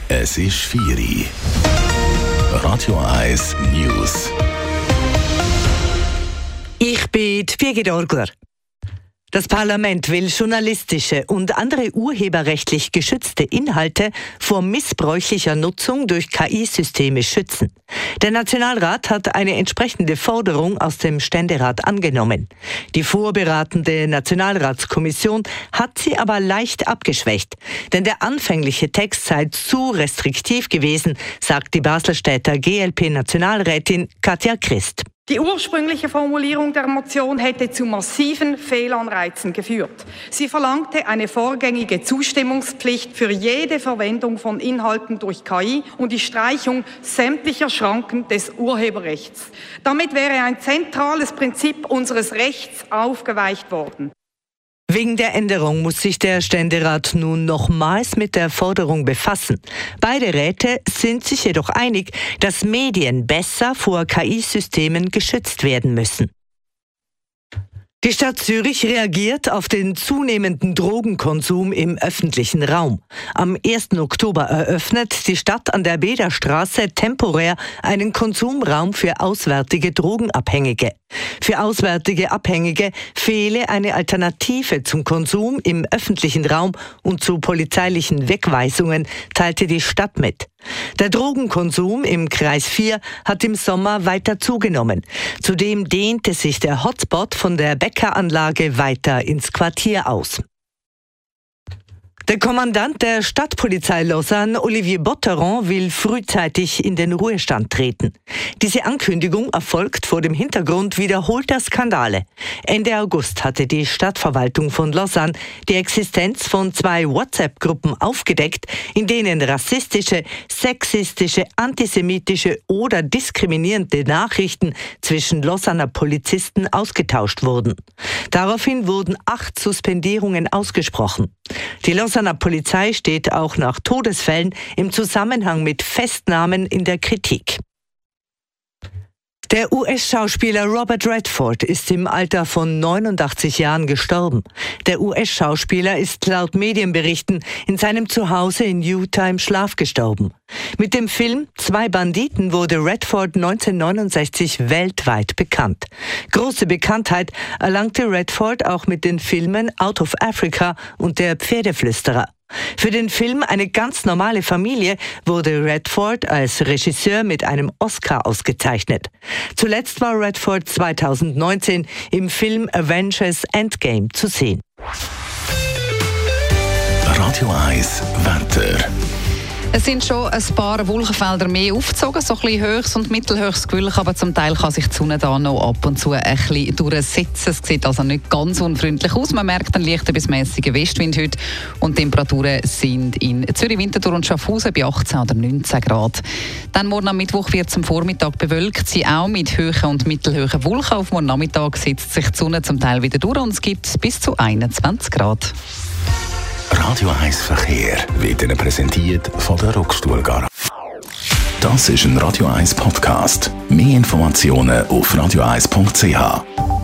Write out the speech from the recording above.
Es ist 4 Uhr. Radio 1 News. Ich bin Birgit Orgler. Das Parlament will journalistische und andere urheberrechtlich geschützte Inhalte vor missbräuchlicher Nutzung durch KI-Systeme schützen. Der Nationalrat hat eine entsprechende Forderung aus dem Ständerat angenommen. Die vorberatende Nationalratskommission hat sie aber leicht abgeschwächt. Denn der anfängliche Text sei zu restriktiv gewesen, sagt die Baselstädter GLP-Nationalrätin Katja Christ. Die ursprüngliche Formulierung der Motion hätte zu massiven Fehlanreizen geführt. Sie verlangte eine vorgängige Zustimmungspflicht für jede Verwendung von Inhalten durch KI und die Streichung sämtlicher Schranken des Urheberrechts. Damit wäre ein zentrales Prinzip unseres Rechts aufgeweicht worden. Wegen der Änderung muss sich der Ständerat nun nochmals mit der Forderung befassen. Beide Räte sind sich jedoch einig, dass Medien besser vor KI-Systemen geschützt werden müssen. Die Stadt Zürich reagiert auf den zunehmenden Drogenkonsum im öffentlichen Raum. Am 1. Oktober eröffnet die Stadt an der Bederstraße temporär einen Konsumraum für auswärtige Drogenabhängige. Für auswärtige Abhängige fehle eine Alternative zum Konsum im öffentlichen Raum und zu polizeilichen Wegweisungen, teilte die Stadt mit. Der Drogenkonsum im Kreis 4 hat im Sommer weiter zugenommen. Zudem dehnte sich der Hotspot von der Bäckeranlage weiter ins Quartier aus. Der Kommandant der Stadtpolizei Lausanne, Olivier Botteron, will frühzeitig in den Ruhestand treten. Diese Ankündigung erfolgt vor dem Hintergrund wiederholter Skandale. Ende August hatte die Stadtverwaltung von Lausanne die Existenz von 2 WhatsApp-Gruppen aufgedeckt, in denen rassistische, sexistische, antisemitische oder diskriminierende Nachrichten zwischen Lausanner Polizisten ausgetauscht wurden. Daraufhin wurden 8 Suspendierungen ausgesprochen. Die Lausanner Polizei steht auch nach Todesfällen im Zusammenhang mit Festnahmen in der Kritik. Der US-Schauspieler Robert Redford ist im Alter von 89 Jahren gestorben. Der US-Schauspieler ist laut Medienberichten in seinem Zuhause in Utah im Schlaf gestorben. Mit dem Film 2 Banditen wurde Redford 1969 weltweit bekannt. Große Bekanntheit erlangte Redford auch mit den Filmen Out of Africa und Der Pferdeflüsterer. Für den Film Eine ganz normale Familie wurde Redford als Regisseur mit einem Oscar ausgezeichnet. Zuletzt war Redford 2019 im Film Avengers Endgame zu sehen. Radio 1 Wetter. Es sind schon ein paar Wolkenfelder mehr aufgezogen, so ein bisschen höchst und mittelhöchst gewöhnlich, aber zum Teil kann sich die Sonne da noch ab und zu ein bisschen durchsetzen. Es sieht also nicht ganz unfreundlich aus. Man merkt einen leichten bis mäßigen Westwind heute und die Temperaturen sind in Zürich, Winterthur und Schaffhausen bei 18 oder 19 Grad. Dann morgen am Mittwoch wird es am Vormittag bewölkt sein, auch mit hohen und mittelhohen Wolken. Auf morgen Nachmittag setzt sich die Sonne zum Teil wieder durch und es gibt bis zu 21 Grad. Radio 1 Verkehr wird Ihnen präsentiert von der Rockstuhl Garage. Das ist ein Radio 1 Podcast. Mehr Informationen auf radio1.ch.